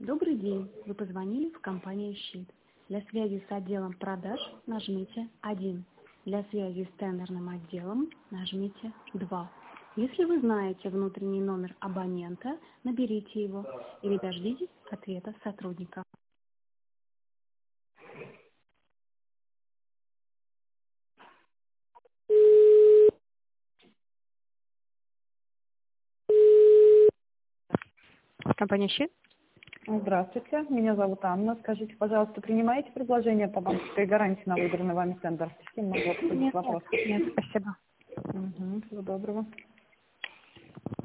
Добрый день. Вы позвонили в компанию «Щит». Для связи с отделом продаж нажмите 1. Для связи с тендерным отделом нажмите 2. Если вы знаете внутренний номер абонента, наберите его или дождитесь ответа сотрудника. Компания «Щит». Здравствуйте, меня зовут Анна. Скажите, пожалуйста, принимаете предложение по банковской гарантии на выбранный вами тендер? С кем могу обсудить вопрос? Нет, спасибо. Всего доброго.